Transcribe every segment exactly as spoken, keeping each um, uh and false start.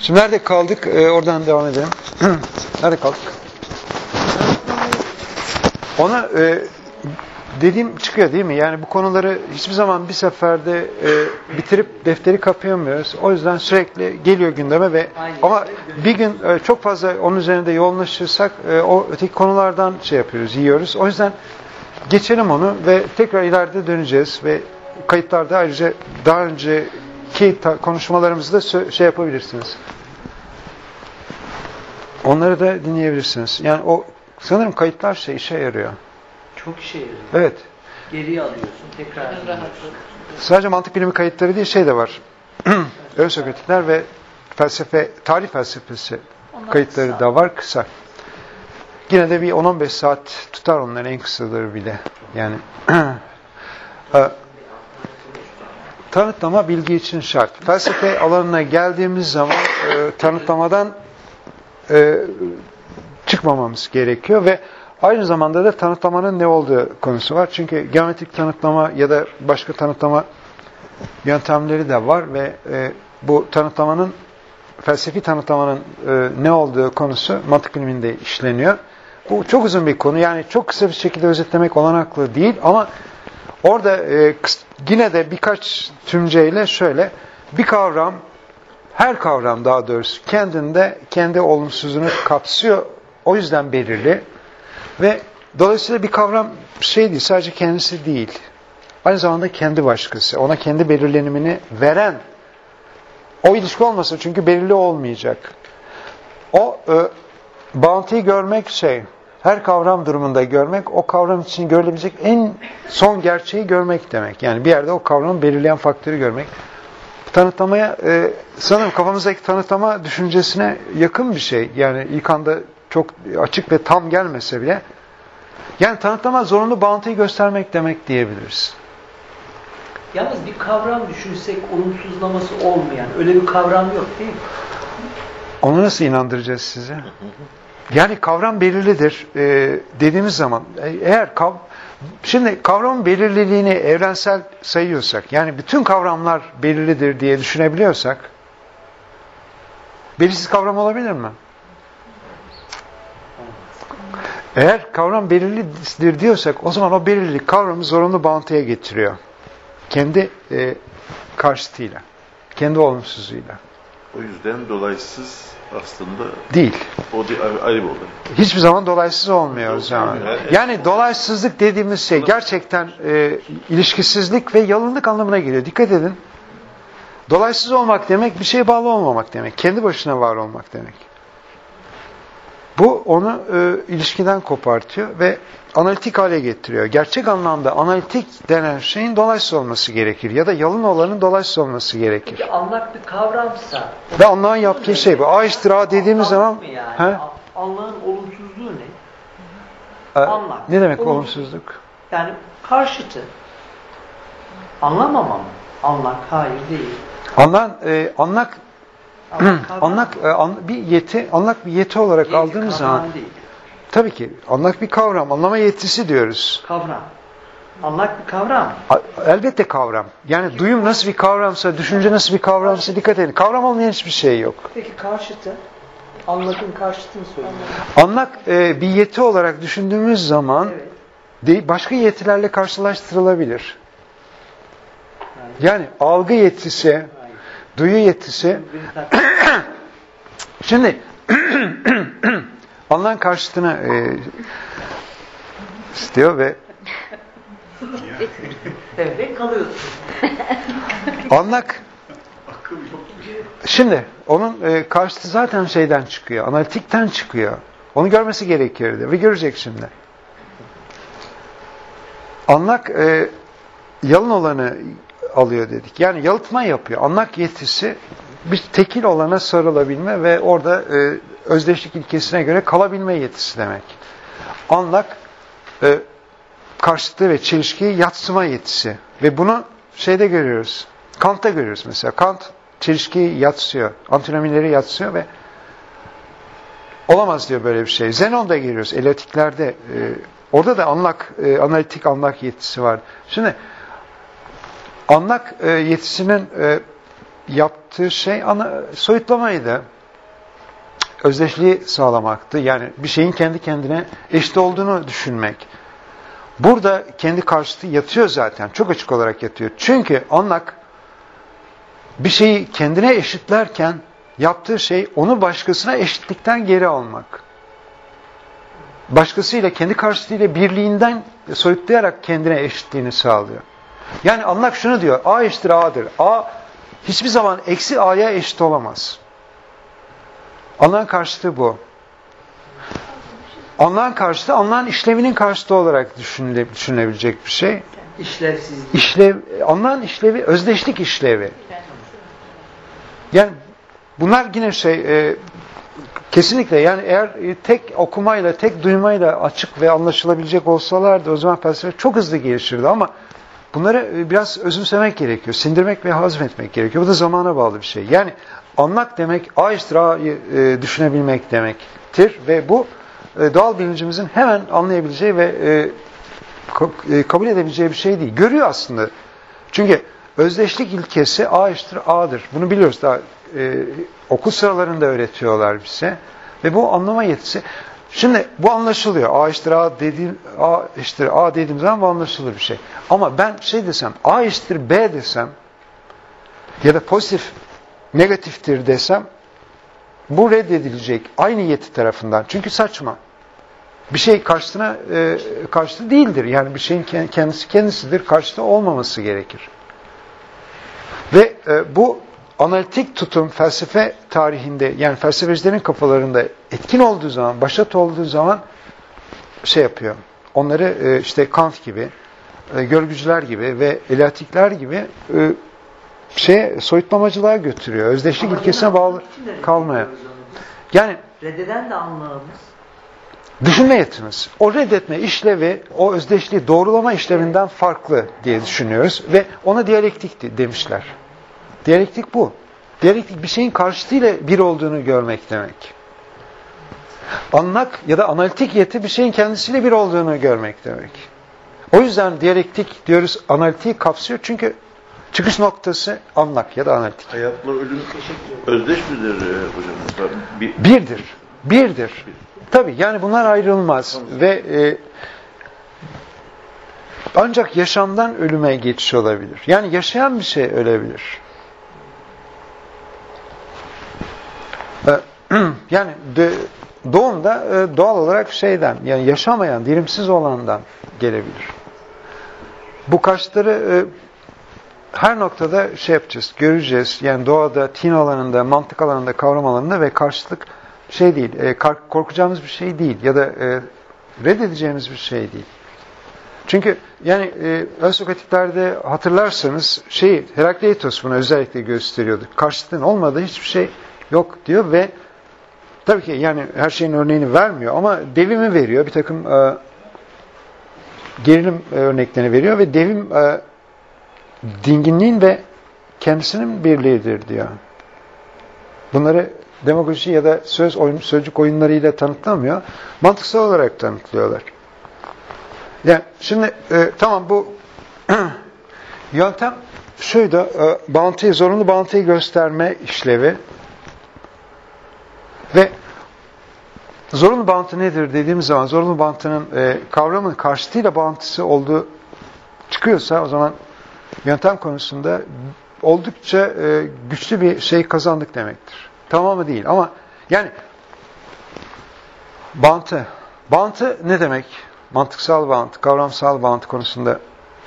Şimdi nerede kaldık? Ee, oradan devam edelim. Nerede kaldık? Ona e, dediğim çıkıyor değil mi? Yani bu konuları hiçbir zaman bir seferde e, bitirip defteri kapayamıyoruz. O yüzden sürekli geliyor gündeme ve ama bir gün e, çok fazla onun üzerinde yoğunlaşırsak e, o öteki konulardan şey yapıyoruz, yiyoruz. O yüzden geçelim onu ve tekrar ileride döneceğiz ve kayıtlarda ayrıca daha önceki konuşmalarımızı da şey yapabilirsiniz. Onları da dinleyebilirsiniz. Yani o sanırım kayıtlar şey işe yarıyor. Çok işe yarıyor. Evet. Geriye alıyorsun, tekrar dinliyorsun. Sadece mantık bilimi kayıtları değil, şey de var. Ön Sokratikler ve felsefe, tarih felsefesi onlar kayıtları kısa da var, kısa. Yine de bir on on beş saat tutar onların en kısaları bile. Yani tanıtlama bilgi için şart. Felsefe alanına geldiğimiz zaman e, tanıtlamadan e, çıkmamamız gerekiyor ve aynı zamanda da tanıtlamanın ne olduğu konusu var. Çünkü geometrik tanıtlama ya da başka tanıtlama yöntemleri de var ve e, bu tanıtlamanın, felsefi tanıtlamanın e, ne olduğu konusu mantık biliminde işleniyor. Bu çok uzun bir konu. Yani çok kısa bir şekilde özetlemek olanaklı değil ama orada e, yine de birkaç tümceyle şöyle bir kavram, her kavram daha doğrusu kendinde kendi olumsuzluğunu kapsıyor. O yüzden belirli. Ve dolayısıyla bir kavram şey değil, sadece kendisi değil. Aynı zamanda kendi başkası. Ona kendi belirlenimini veren. O ilişki olmasa çünkü belirli olmayacak. O e, bağıntıyı görmek şey, her kavram durumunda görmek, o kavram için görülebilecek en son gerçeği görmek demek. Yani bir yerde o kavramı belirleyen faktörü görmek. Tanıtlamaya, e, sanırım kafamızdaki tanıtlama düşüncesine yakın bir şey. Yani ilk anda çok açık ve tam gelmese bile. Yani tanıtlama zorunlu bağıntıyı göstermek demek diyebiliriz. Yalnız bir kavram düşünsek olumsuzlaması olmayan, öyle bir kavram yok değil mi? Onu nasıl inandıracağız size? Yani kavram belirlidir e, dediğimiz zaman, eğer kav şimdi kavramın belirliliğini evrensel sayıyorsak, yani bütün kavramlar belirlidir diye düşünebiliyorsak, belirsiz kavram olabilir mi? Eğer kavram belirlidir diyorsak, o zaman o belirlilik kavramı zorunlu bağıntıya getiriyor. Kendi e, karşıtıyla, kendi olumsuzluğuyla. O yüzden dolaysız aslında değil. O ayrı bir olay. Hiçbir zaman dolaysız olmuyor o zaman. Yani dolaysızlık dediğimiz şey gerçekten e, ilişkisizlik ve yalınlık anlamına geliyor. Dikkat edin. Dolaysız olmak demek bir şeye bağlı olmamak demek. Kendi başına var olmak demek. Bu onu e, ilişkiden kopartıyor ve analitik hale getiriyor. Gerçek anlamda analitik denen şeyin dolaysız olması gerekir. Ya da yalın olanın dolaysız olması gerekir. Peki anlak bir kavramsa... Ve Allah'ın yaptığı şey bu. A eşittir A dediğimiz zaman... Yani? Allah'ın olumsuzluğu ne? E, anlak. Ne demek olumsuzluk? olumsuzluk? Yani karşıtı. Anlamama mı? Anlak hayır değil. Anlan, e, anlak... Anlak, anlak e, an, bir yeti, anlak bir yeti olarak yeti, aldığımız zaman... Değil. Tabii ki. Anlak bir kavram. Anlama yetisi diyoruz. Kavram. Anlak bir kavram. Elbette kavram. Yani peki, duyum nasıl bir kavramsa, düşünce nasıl bir kavramsa dikkat edin. Kavram olmayan hiçbir şey yok. Peki karşıtı? Anlakın karşıtını söyleyeyim. Anlak e, bir yeti olarak düşündüğümüz zaman evet, de, başka yetilerle karşılaştırılabilir. Yani, yani algı yetisi, hayır, duyu yetisi. Şimdi Allah'ın karşıtına e, istiyor ve evet, kalıyorsun. Anlak şimdi onun e, karşıtı zaten şeyden çıkıyor, analitikten çıkıyor. Onu görmesi gerekirdi ve görecek şimdi. Anlak e, yalın olanı alıyor dedik. Yani yalıtma yapıyor. Anlak yetisi bir tekil olana sarılabilme ve orada e, özdeşlik ilkesine göre kalabilme yetisi demek. Anlak e, karşıtlığı ve çelişkiyi yadsıma yetisi. Ve bunu şeyde görüyoruz. Kant'ta görüyoruz mesela. Kant çelişkiyi yatsıyor. Antinomileri yatsıyor ve olamaz diyor böyle bir şey. Zenon'da görüyoruz. Eleatiklerde. E, orada da anlak, e, analitik anlak yetisi var. Şimdi anlak e, yetisinin e, yaptığı şey ana, soyutlamaydı. Özdeşliği sağlamaktı. Yani bir şeyin kendi kendine eşit olduğunu düşünmek. Burada kendi karşıtı yatıyor zaten. Çok açık olarak yatıyor. Çünkü anlak bir şeyi kendine eşitlerken yaptığı şey onu başkasına eşitlikten geri almak. Başkasıyla, kendi karşıtıyla birliğinden soyutlayarak kendine eşitliğini sağlıyor. Yani anlak şunu diyor. A eşittir A'dır. A hiçbir zaman eksi A'ya eşit olamaz. Anlağın karşıtı bu. Anlağın karşıtı, anlağın işlevinin karşıtı olarak düşünüle, düşünülebilecek bir şey. İşlevsizlik. İşlev, anlağın işlevi, özdeşlik işlevi. Yani bunlar yine şey, e, kesinlikle yani eğer e, tek okumayla, tek duymayla açık ve anlaşılabilecek olsalardı o zaman felsefe çok hızlı gelişirdi ama bunları e, biraz özümsemek gerekiyor, sindirmek ve hazmetmek gerekiyor. Bu da zamana bağlı bir şey. Yani anlak demek, A eşittir A'yı e, düşünebilmek demektir ve bu e, doğal bilincimizin hemen anlayabileceği ve e, ka- e, kabul edebileceği bir şey değil. Görüyor aslında. Çünkü özdeşlik ilkesi A eşittir A'dır. Bunu biliyoruz daha e, okul sıralarında öğretiyorlar bize. Ve bu anlama yetisi. Şimdi bu anlaşılıyor. A eşittir A dediğim, A eşittir A dediğim zaman bu anlaşılır bir şey. Ama ben şey desem, A eşittir B desem ya da pozitif, negatiftir desem bu reddedilecek aynı yeti tarafından. Çünkü saçma. Bir şey karşısına e, karşıtı değildir. Yani bir şeyin kendisi kendisidir. Karşıtı olmaması gerekir. Ve e, bu analitik tutum felsefe tarihinde yani felsefecilerin kafalarında etkin olduğu zaman, başat olduğu zaman şey yapıyor. Onları e, işte Kant gibi, e, görgücüler gibi ve elatikler gibi e, şey soyutlamacılığa götürüyor. Özdeşlik ilkesine bağlı kalmaya. Yani Reddeden de anlağımız. düşünme yetimiz. O reddetme işlevi, o özdeşliği doğrulama işlevinden farklı diye düşünüyoruz ve ona diyalektik demişler. Diyalektik bu. Diyalektik bir şeyin karşıtıyla bir olduğunu görmek demek. Anlak ya da analitik yeti bir şeyin kendisiyle bir olduğunu görmek demek. O yüzden diyalektik diyoruz, analitiği kapsıyor çünkü çıkış noktası anlak ya da analitik. Hayatla ölüm özdeş midir e, hocam? Bir... Birdir. Birdir. Tabii yani bunlar ayrılmaz ve e, ancak yaşamdan ölüme geçiş olabilir. Yani yaşayan bir şey ölebilir. Yani doğumda doğal olarak şeyden yani yaşamayan, dirimsiz olandan gelebilir. Bu karşıtları her noktada şey yapacağız, göreceğiz. Yani doğada, tin alanında, mantık alanında, kavram alanında ve karşıtlık şey değil, korkacağımız bir şey değil ya da reddedeceğimiz bir şey değil. Çünkü yani ön Sokratiklerde hatırlarsanız şey Herakleitos bunu özellikle gösteriyordu. Karşıtlığın olmadığı hiçbir şey yok diyor ve tabii ki yani her şeyin örneğini vermiyor ama devimi veriyor. Bir takım e, gerilim örneklerini veriyor ve devim e, dinginliğin ve kendisinin birliğidir diyor. Bunları demagoji ya da söz oyun, sözcük oyunlarıyla tanıtlamıyor. Mantıksal olarak tanıtlıyorlar. Yani şimdi e, tamam bu yöntem şuydu, e, bağıntıyı, zorunlu bağıntıyı gösterme işlevi ve zorunlu bağıntı nedir dediğimiz zaman zorunlu bağıntının e, kavramın karşıtıyla bağıntısı olduğu çıkıyorsa o zaman yöntem konusunda oldukça e, güçlü bir şey kazandık demektir. Tamamı değil ama yani bağıntı. Bağıntı ne demek? Mantıksal bağıntı, kavramsal bağıntı konusunda.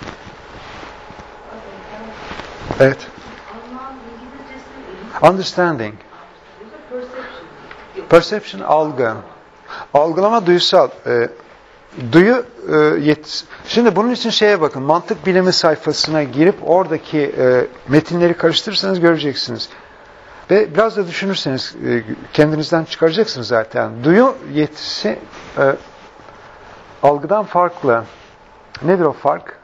Evet. Understanding. Perception, algı. Algılama duysal. E, duyu e, yetisi. Şimdi bunun için şeye bakın. Mantık bilimi sayfasına girip oradaki e, metinleri karıştırırsanız göreceksiniz. Ve biraz da düşünürseniz e, kendinizden çıkaracaksınız zaten. Duyu yetisi e, algıdan farklı. Nedir o fark?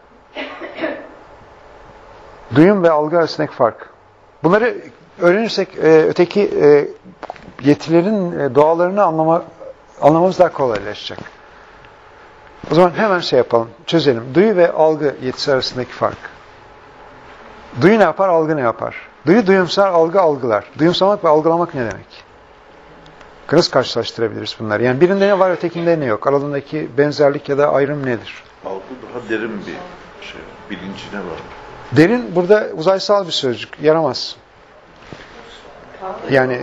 Duyum ve algı arasındaki fark. Bunları öğrenirsek e, öteki e, yetilerin e, doğalarını anlama, anlamamız daha kolaylaşacak. O zaman hemen şey yapalım, çözelim. Duyu ve algı yetisi arasındaki fark. Duyu ne yapar, algı ne yapar? Duyu duyumsar, algı algılar. Duyumsamak ve algılamak ne demek? Nasıl karşılaştırabiliriz bunları? Yani birinde ne var, ötekinde ne yok? Aralarındaki benzerlik ya da ayrım nedir? Algı daha derin bir şey. Bilincine var. Derin burada uzaysal bir sözcük. Yaramaz. Yani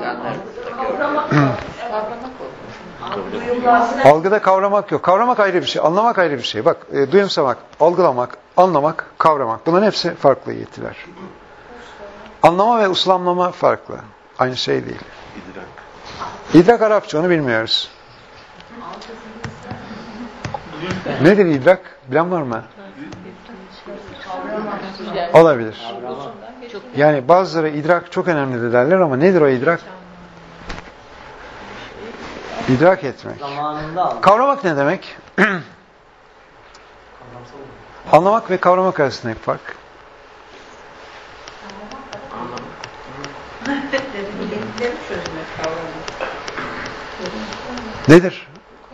algıda kavramak yok. Kavramak ayrı bir şey. Anlamak ayrı bir şey. Bak e, duyumsamak, algılamak, anlamak, kavramak. Bunların hepsi farklı yetiler. Anlama ve uslamlama farklı. Aynı şey değil. İdrak. İdrak Arapça, onu bilmiyoruz. Nedir idrak? Bilen var mı? Olabilir. Yani bazıları idrak çok önemli derler ama nedir o idrak? İdrak etmek. Zamanında aldım. Kavramak ne demek? Anlamak ve kavramak arasındaki fark. Nedir?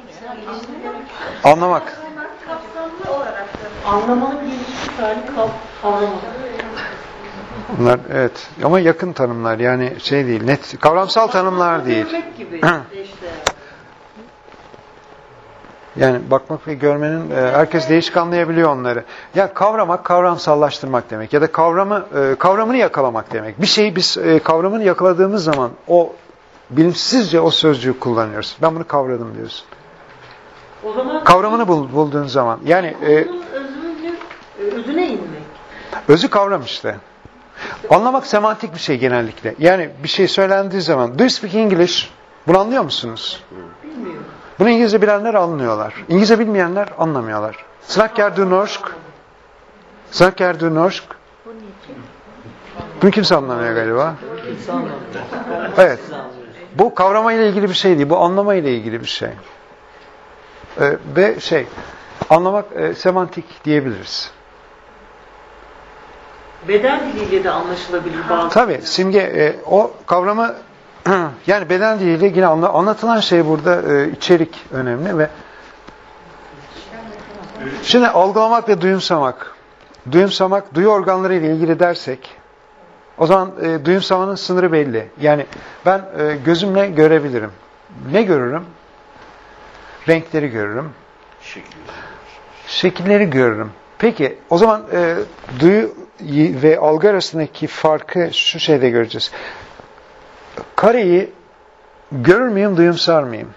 Anlamak. Anlamanın gelişmiş hali kav- kavramak. Bunlar evet ama yakın tanımlar, yani şey değil, net kavramsal tanımlar değil. Görmek gibi işte. Yani bakmak ve görmenin, e, herkes değişik anlayabiliyor onları. Ya kavramak, kavramsallaştırmak demek ya da kavramı e, kavramını yakalamak demek. Bir şeyi biz e, kavramını yakaladığımız zaman o bilinçsizce o sözcüğü kullanıyoruz. Ben bunu kavradım diyorsun. O zaman Kavramını bul, bulduğun zaman, yani e, bunun özünü, özüne inmek. özü kavram işte. Anlamak semantik bir şey genellikle. Yani bir şey söylendiği zaman, do you speak English? Bunu anlıyor musunuz? Bilmiyorum. Bunu İngilizce bilenler anlıyorlar. İngilizce bilmeyenler anlamıyorlar. Snakker du norsk? Snakker du norsk? Bunu kimse anlamıyor galiba. Kimse anlamıyor. Evet. Siz anlıyorsunuz. Bu kavramayla ilgili bir şey değil. Bu anlamayla ilgili bir şey. Ee, ve şey, anlamak e, semantik diyebiliriz. Beden diliyle de anlaşılabilir bazı. Tabii simge e, o kavramı yani beden diliyle yine anla, anlatılan şey burada e, içerik önemli ve şimdi algılamak ve duyumsamak. Duyumsamak, duyu organları ile ilgili dersek o zaman e, duyumsamanın sınırı belli. Yani ben e, gözümle görebilirim. Ne görürüm? Renkleri görürüm. Şekil. Şekilleri görürüm. Peki o zaman e, duyu ve algı arasındaki farkı şu şeyde göreceğiz. Kareyi görür müyüm, duyumsar mıyım?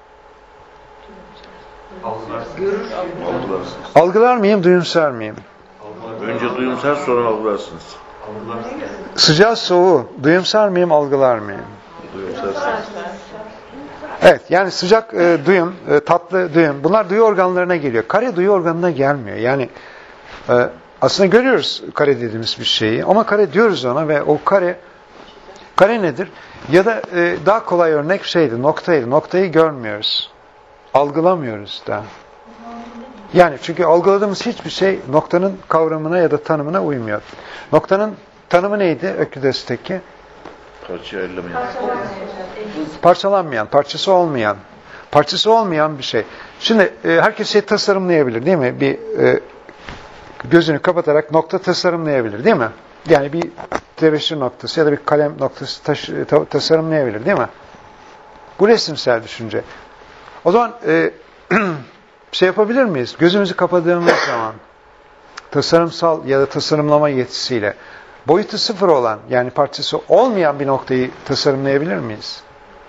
Algılarsınız. Algılar mıyım, duyumsar mıyım? Önce duyumsar, sonra algılarsınız. Sıcağı soğuğu duyumsar mıyım, algılar mıyım? Duyumsarsınız. Evet, yani sıcak e, duyum, e, tatlı duyum, bunlar duyu organlarına geliyor. Kare duyu organına gelmiyor. Yani e, aslında görüyoruz kare dediğimiz bir şeyi ama kare diyoruz ona ve o kare, kare nedir? Ya da e, daha kolay örnek şeydi, noktaydı. Noktayı görmüyoruz. Algılamıyoruz da. Yani çünkü algıladığımız hiçbir şey noktanın kavramına ya da tanımına uymuyor. Noktanın tanımı neydi Öküdes'teki? Parçaya ayrılamayan. Parçalanmayan, parçası olmayan. Parçası olmayan bir şey. Şimdi e, herkes şey tasarımlayabilir değil mi? Bir e, gözünü kapatarak nokta tasarımlayabilir değil mi? Yani bir tebeşir noktası ya da bir kalem noktası taş, ta, tasarımlayabilir değil mi? Bu resimsel düşünce. O zaman e, şey yapabilir miyiz? Gözümüzü kapadığımız zaman tasarımsal ya da tasarımlama yetisiyle boyutu sıfır olan, yani parçası olmayan bir noktayı tasarımlayabilir miyiz?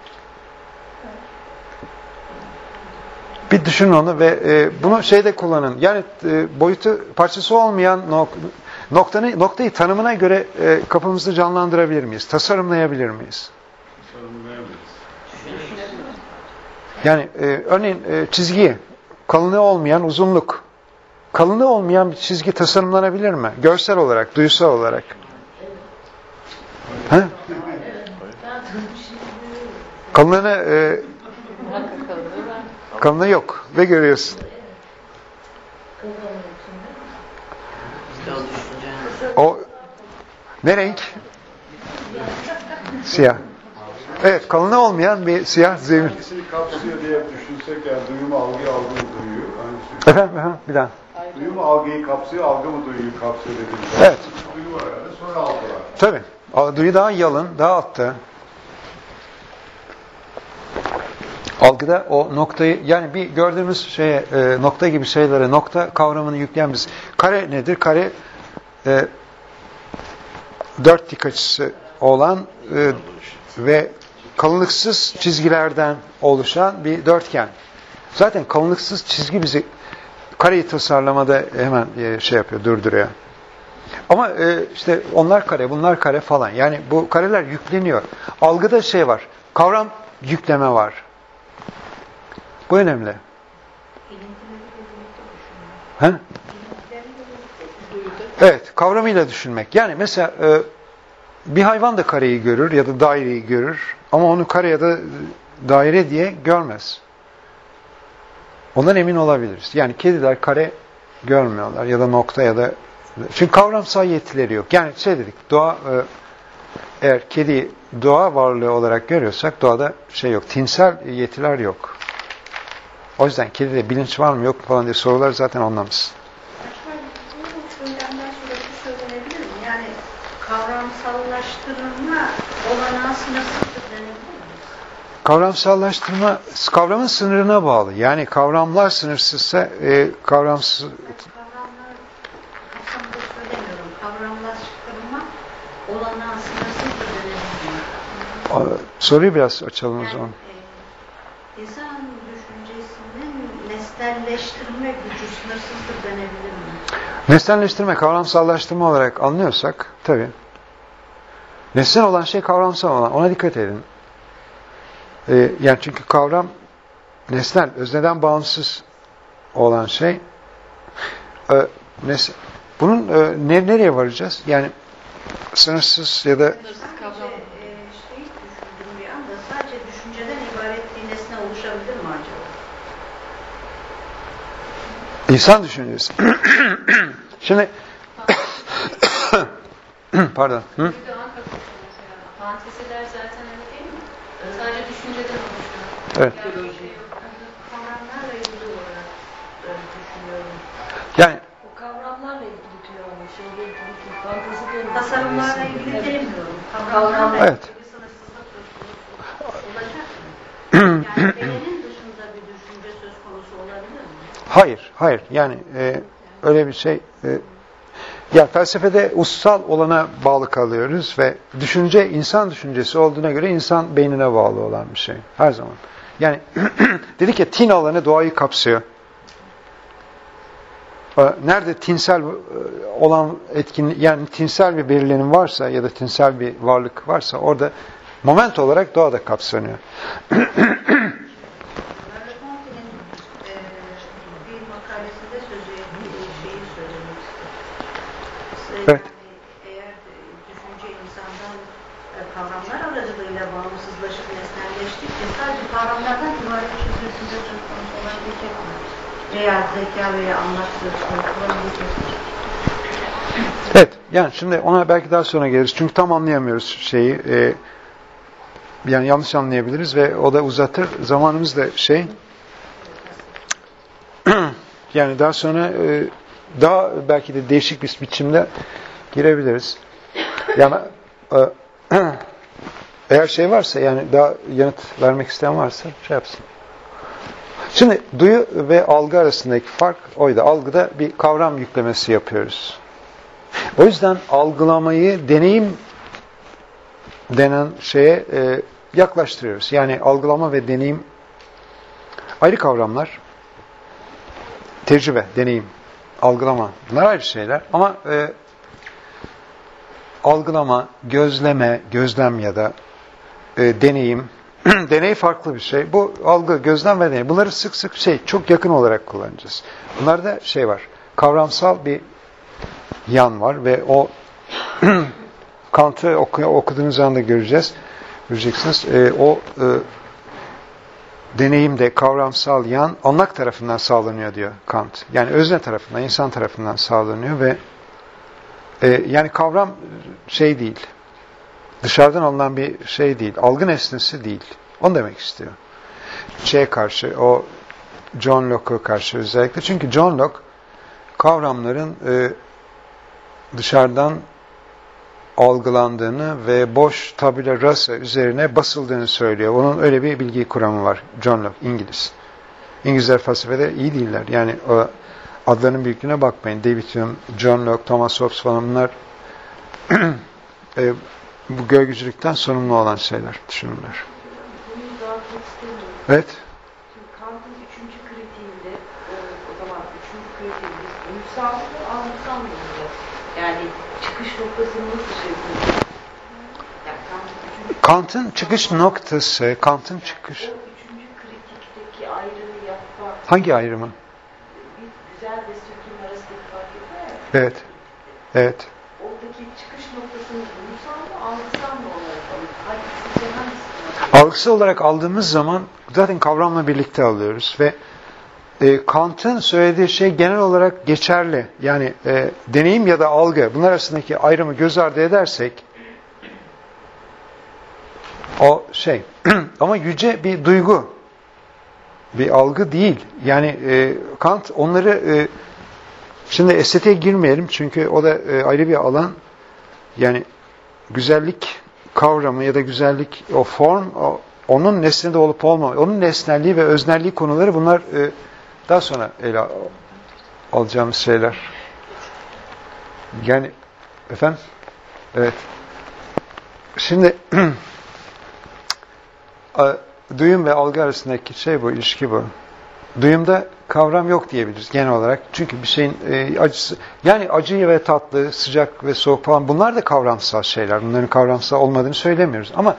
Bir düşünün onu ve e, bunu şeyde kullanın. Yani e, boyutu parçası olmayan nok noktanı, noktayı tanımına göre e, kafamızda canlandırabilir miyiz? Tasarımlayabilir miyiz? Yani e, örneğin e, çizgi, kalınlığı olmayan uzunluk. Kalınlığı olmayan bir çizgi tasarımlanabilir mi? Görsel olarak, duysal olarak. Ha? Kalınlığını e, kalınlığı yok ve görüyorsun. O ne renk? Siyah. Evet, kalınlığı olmayan bir siyah zemin. Hangisini kapsıyor diye düşünsek, yani duyumu algıyı, algı mı duyuyor? Hangisi? Efendim, efendim, bir daha. Duyumu algıyı kapsıyor, algı mı duyuyu kapsıyor dediğimiz. Evet. Duyumu var herhalde, sonra algı var. Tabii. duyu daha yalın, daha altta. Algıda o noktayı, yani bir gördüğümüz şeye, e, nokta gibi şeylere nokta kavramını yükleyen biz. Kare nedir? Kare e, dört dik açısı olan e, ve kalınlıksız çizgilerden oluşan bir dörtgen. Zaten kalınlıksız çizgi bizi kareyi tasarlamada hemen e, şey yapıyor, durduruyor. Ama e, işte onlar kare, bunlar kare falan. Yani bu kareler yükleniyor. Algıda şey var, kavram yükleme var. Bu önemli. He? Evet, kavramıyla düşünmek. Yani mesela e, bir hayvan da kareyi görür ya da daireyi görür ama onu kare ya da daire diye görmez. Ondan emin olabiliriz. Yani kediler kare görmüyorlar ya da nokta ya da çünkü kavramsal yetileri yok. Yani şey dedik, doğa e, eğer kedi doğa varlığı olarak görüyorsak doğada şey yok, tinsel yetiler yok. O yüzden kedide bilinç var mı yok mu falan diye sorular zaten anlamsız. Bu söylemden sonra şu söylenebilir mi? Yani kavramsallaştırılma olanağı sınırsızdır denebilir mi? Kavramsallaştırma kavramın sınırına bağlı. Yani kavramlar sınırsızsa e, kavramsız... Kavramlar kapsamında söylemiyorum. Kavramlaştırma olanağı sınırsızdır denebilir mi? Soruyu biraz açalım o zaman. Yani, e, insan düşüncesinin nesnelleştirme gücü sınırsızdır denebilir mi? Nesnelleştirme, kavramsallaştırma olarak anlıyorsak tabii. Nesnel olan şey kavramsal olan. Ona dikkat edin. Ee, yani çünkü kavram nesnel, özneden bağımsız olan şey. Ee, nes bunun e, ne, nereye varacağız? Yani sınırsız ya da Sadece e, şey düşündüm bir anda. Sadece düşünceden ibaret bir nesne oluşabilir mi acaba? İnsan düşüncesi. Şimdi pardon. Hı? Fanteziler zaten öyle değil mi? Sadece düşünceden oluşuyor. Evet. Kavramlarla ilgili olarak e, düşünüyorum. Yani O kavramlarla ilgili diyor ama şeyle ilgili değil, fantezi değil. Tasarımlarla ilgili demiyorum. Kavramlarla Kavramlarla Evet. ilgili sınırsızlık söz konusu olacak mı? Yani bedenin dışında bir düşünce söz konusu olabilir mi? hayır, hayır. Yani e, öyle bir şey e, ya felsefede ussal olana bağlı kalıyoruz ve düşünce insan düşüncesi olduğuna göre insan beynine bağlı olan bir şey. Her zaman. Yani dedik ya tin alanı doğayı kapsıyor. Nerede tinsel olan etkin, yani tinsel bir belirlenim varsa ya da tinsel bir varlık varsa orada moment olarak doğa da kapsanıyor. Merleau-Ponty'nin e, bir makalesinde sözü ettiği şeyi söylemek istedim. Evet. Yani eğer düşünce insandan e, kavramlar aracılığıyla bağımsızlaşıp nesnelleştikçe sadece kavramlardan ibaret bir şey düşünce söz konusu olabilecek mi? Veya zeka veya anlam söz konusu olabilecek mi? Evet, yani şimdi ona belki daha sonra geliriz. Çünkü tam anlayamıyoruz şeyi. E, yani yanlış anlayabiliriz ve o da uzatır. Zamanımız da şey. Yani daha sonra e, daha belki de değişik bir biçimde girebiliriz. Yani e, eğer şey varsa, yani daha yanıt vermek isteyen varsa şey yapsın. Şimdi duyu ve algı arasındaki fark oydu. Algıda bir kavram yüklemesi yapıyoruz. O yüzden algılamayı deneyim denen şeye e, yaklaştırıyoruz. Yani algılama ve deneyim ayrı kavramlar. Tecrübe, deneyim, algılama. Bunlar ayrı şeyler. Ama e, algılama, gözleme, gözlem ya da e, deneyim, deney farklı bir şey. Bu algı, gözlem ve deney. Bunları sık sık şey çok yakın olarak kullanacağız. Bunlarda şey var. Kavramsal bir yan var ve o Kant'ı oku, okuduğunuz anda göreceğiz. Göreceksiniz. E, o e, deneyimde kavramsal yan anlak tarafından sağlanıyor diyor Kant. Yani özne tarafından, insan tarafından sağlanıyor ve e, yani kavram şey değil. Dışarıdan alınan bir şey değil. Algı nesnesi değil. Onu demek istiyor. Şeye karşı, o John Locke'a karşı özellikle. Çünkü John Locke kavramların e, dışarıdan algılandığını ve boş tabula rasa üzerine basıldığını söylüyor. Onun öyle bir bilgi kuramı var. John Locke, İngiliz. İngilizler felsefede iyi değiller. Yani o adlarının büyüklüğüne bakmayın. David Hume, John Locke, Thomas Hobbes falan bunlar e, bu görgücülükten sorumlu olan şeyler, düşünürler. Bunu dağıtmak istemiyorum. Evet. Şimdi Kant'ın üçüncü kritiğinde, o, o zaman üçüncü kritiğimiz duygusal mı, anlamsal mı olacak? Yani çıkış noktasını nasıl şey yapacağız? Yani Kant'ın üçüncü, Kant'ın çıkış noktası, Kant'ın çıkış... o üçüncü kritikteki ayrımı yapmak, Hangi ayrımın? bir güzel ve sürgün arasındaki fark etme ya. Evet. Evet. Oradaki çıkış noktasını duygusal mı, algısal mı olarak alıp, hadi sizce hangisi? Algısı olarak aldığımız zaman zaten kavramla birlikte alıyoruz ve e, Kant'ın söylediği şey genel olarak geçerli. Yani e, deneyim ya da algı, bunlar arasındaki ayrımı göz ardı edersek o şey ama yüce bir duygu, bir algı değil. Yani e, Kant onları e, şimdi estetiğe girmeyelim çünkü o da e, ayrı bir alan. Yani güzellik kavramı ya da güzellik, o form, o, onun nesnede olup olmaması, onun nesnelliği ve öznelliği konuları bunlar e, daha sonra ele alacağımız şeyler. Yani efendim? Evet. Şimdi duyum ve algı arasındaki şey bu, ilişki bu. Duyumda kavram yok diyebiliriz genel olarak. Çünkü bir şeyin e, acısı, yani acı ve tatlı, sıcak ve soğuk falan bunlar da kavramsal şeyler. Bunların kavramsal olmadığını söylemiyoruz. Ama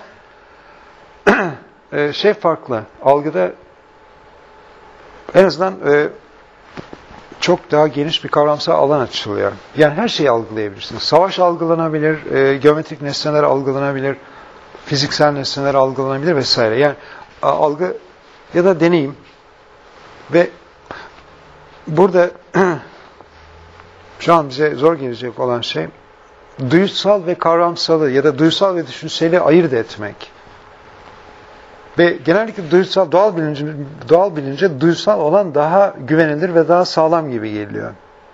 e, şey farklı. Algıda en azından e, çok daha geniş bir kavramsal alan açılıyor. Yani her şeyi algılayabilirsiniz. Savaş algılanabilir, e, geometrik nesneler algılanabilir, fiziksel nesneler algılanabilir vesaire. Yani algı ya da deneyim. Ve burada şu an bize zor gelecek olan şey duysal ve kavramsalı ya da duysal ve düşünseli ayırt etmek. Ve genellikle duysal, doğal bilince, doğal bilince duysal olan daha güvenilir ve daha sağlam gibi geliyor.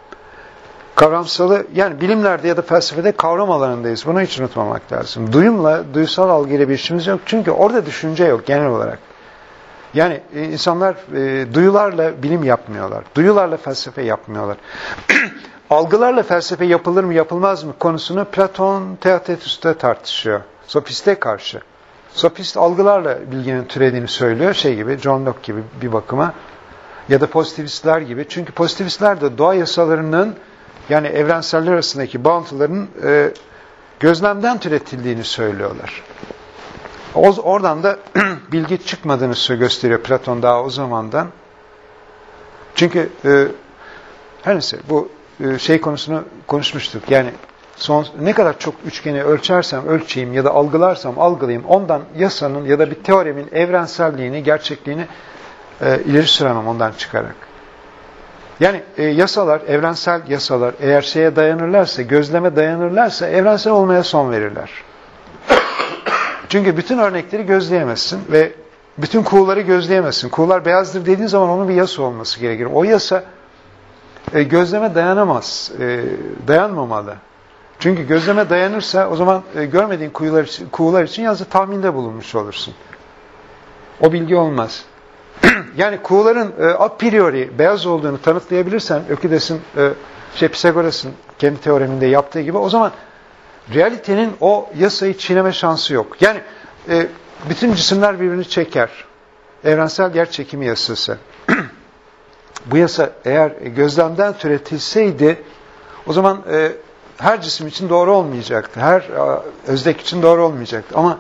Kavramsalı, yani bilimlerde ya da felsefede kavram alanındayız. Bunu hiç unutmamak lazım. Duyumla, duysal algıyla bir işimiz yok. Çünkü orada düşünce yok genel olarak. Yani e, insanlar e, duyularla bilim yapmıyorlar. Duyularla felsefe yapmıyorlar. Algılarla felsefe yapılır mı yapılmaz mı konusunu Platon Theaetetus'ta tartışıyor. Sofiste karşı. Sofist algılarla bilginin türediğini söylüyor. Şey gibi, John Locke gibi bir bakıma. Ya da pozitivistler gibi. Çünkü pozitivistler de doğa yasalarının, yani evrenseller arasındaki bağıntıların e, gözlemden türetildiğini söylüyorlar. O, oradan da bilgi çıkmadığını gösteriyor Platon daha o zamandan. Çünkü e, her neyse bu e, şey konusunu konuşmuştuk. Yani son, ne kadar çok üçgeni ölçersem ölçeyim ya da algılarsam algılayayım, ondan yasanın ya da bir teoremin evrenselliğini, gerçekliğini e, ileri süremem ondan çıkarak. Yani e, yasalar, evrensel yasalar eğer şeye dayanırlarsa, gözleme dayanırlarsa evrensel olmaya son verirler. Çünkü bütün örnekleri gözleyemezsin ve bütün kuğuları gözleyemezsin. Kuğular beyazdır dediğin zaman onun bir yasa olması gerekir. O yasa e, gözleme dayanamaz, e, dayanmamalı. Çünkü gözleme dayanırsa o zaman e, görmediğin kuğular için, kuğular için yalnızca tahminde bulunmuş olursun. O bilgi olmaz. Yani kuğuların e, a priori beyaz olduğunu tanıtlayabilirsen, Ökides'in, e, şey Pisagoras'ın kendi teoreminde yaptığı gibi, o zaman realitenin o yasayı çiğneme şansı yok. Yani e, bütün cisimler birbirini çeker. Evrensel yer çekimi yasası. Bu yasa eğer gözlemden türetilseydi o zaman e, her cisim için doğru olmayacaktı. Her e, özdek için doğru olmayacaktı. Ama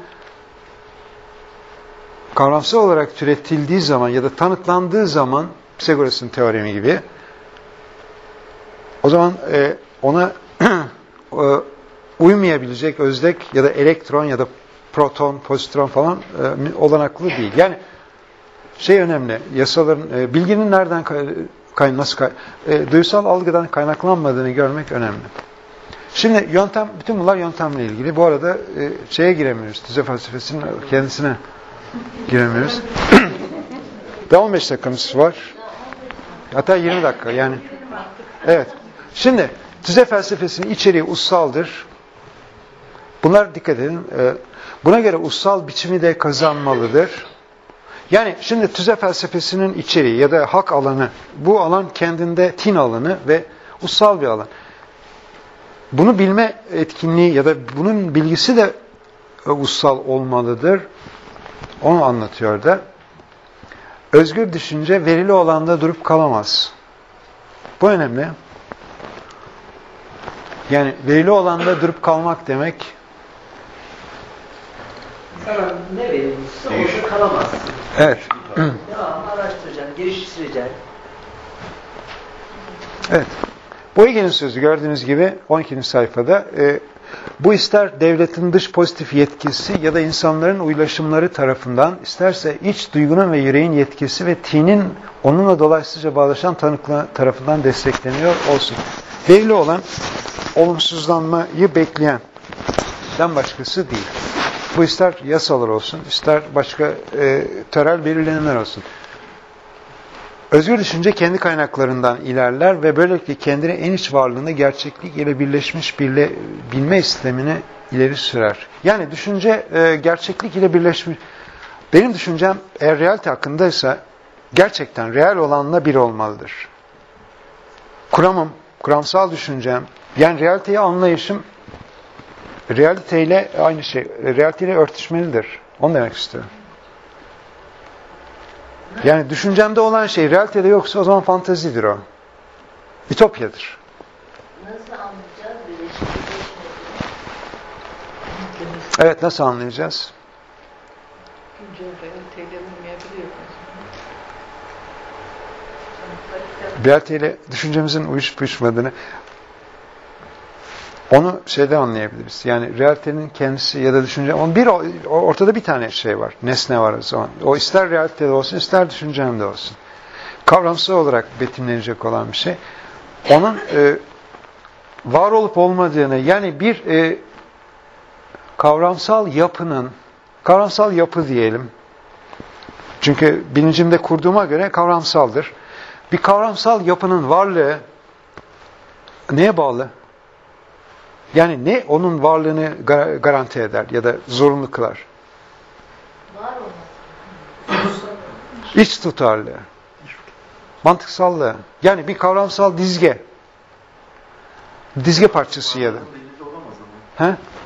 kavramsal olarak türetildiği zaman ya da tanıtlandığı zaman Pisagoras'ın teoremi gibi o zaman e, ona e, uymayabilecek özdek ya da elektron ya da proton, pozitron falan e, olanaklı değil. Yani şey önemli, yasaların, e, bilginin nereden kay, nasıl kay, e, duysal algıdan kaynaklanmadığını görmek önemli. Şimdi yöntem, bütün bunlar yöntemle ilgili. Bu arada e, şeye giremiyoruz, tüze felsefesinin kendisine giremiyoruz. Daha on beş dakikamız var. Hatta yirmi dakika yani. Evet. Şimdi tüze felsefesinin içeriği ussaldır. Bunlar dikkat edin. E, buna göre ussal biçimi de kazanmalıdır. Yani şimdi tüze felsefesinin içeriği ya da hak alanı, bu alan kendinde tin alanı ve ussal bir alan. Bunu bilme etkinliği ya da bunun bilgisi de ussal olmalıdır. Onu anlatıyor da. Özgür düşünce verili olanda durup kalamaz. Bu önemli. Yani verili olanda durup kalmak demek. Sana ne verilmişse orada kalamazsın. Evet. Devamlı araştıracaksın, geliştireceksin. Evet. Boyge'nin sözü gördüğünüz gibi on ikinci sayfada. E, bu ister devletin dış pozitif yetkisi ya da insanların uylaşımları tarafından, isterse iç duygunun ve yüreğin yetkisi ve tinin onunla dolayısıyla bağlaşan tanıklar tarafından destekleniyor olsun. Verili olan olumsuzlanmayı bekleyenden başkası değil. Bu ister yasalar olsun, ister başka e, törel belirlenimler olsun. Özgür düşünce kendi kaynaklarından ilerler ve böylelikle kendini en iç varlığını gerçeklik ile birleşmiş bile, bilme istemini ileri sürer. Yani düşünce e, gerçeklik ile birleşmiş. Benim düşüncem eğer realite hakkındaysa gerçekten real olanla bir olmalıdır. Kuramım, kuramsal düşüncem, yani realiteyi anlayışım realiteyle aynı şey, realiteyle örtüşmelidir. Onu demek istiyorum. Yani düşüncemde olan şey realitede yoksa o zaman fantezidir o. Ütopyadır. Nasıl anlayacağız birleşmeyi? Evet, nasıl anlayacağız? Güncel realiteyle uymayabiliyor. Realiteyle düşüncemizin uyuşup uyuşmadığını onu şeyden anlayabiliriz. Yani realitenin kendisi ya da düşünce, onun bir ortada bir tane şey var. Nesne var o zaman. O ister realitede olsun, ister düşüncemde olsun. Kavramsal olarak betimlenecek olan bir şey. Onun e, var olup olmadığını, yani bir e, kavramsal yapının, kavramsal yapı diyelim. Çünkü bilincimde kurduğuma göre kavramsaldır. Bir kavramsal yapının varlığı neye bağlı? Yani ne onun varlığını garanti eder ya da zorunlu kılar? Var olması. İç tutarlığı, mantıksallığı. Yani bir kavramsal dizge. Dizge parçası ya da. He?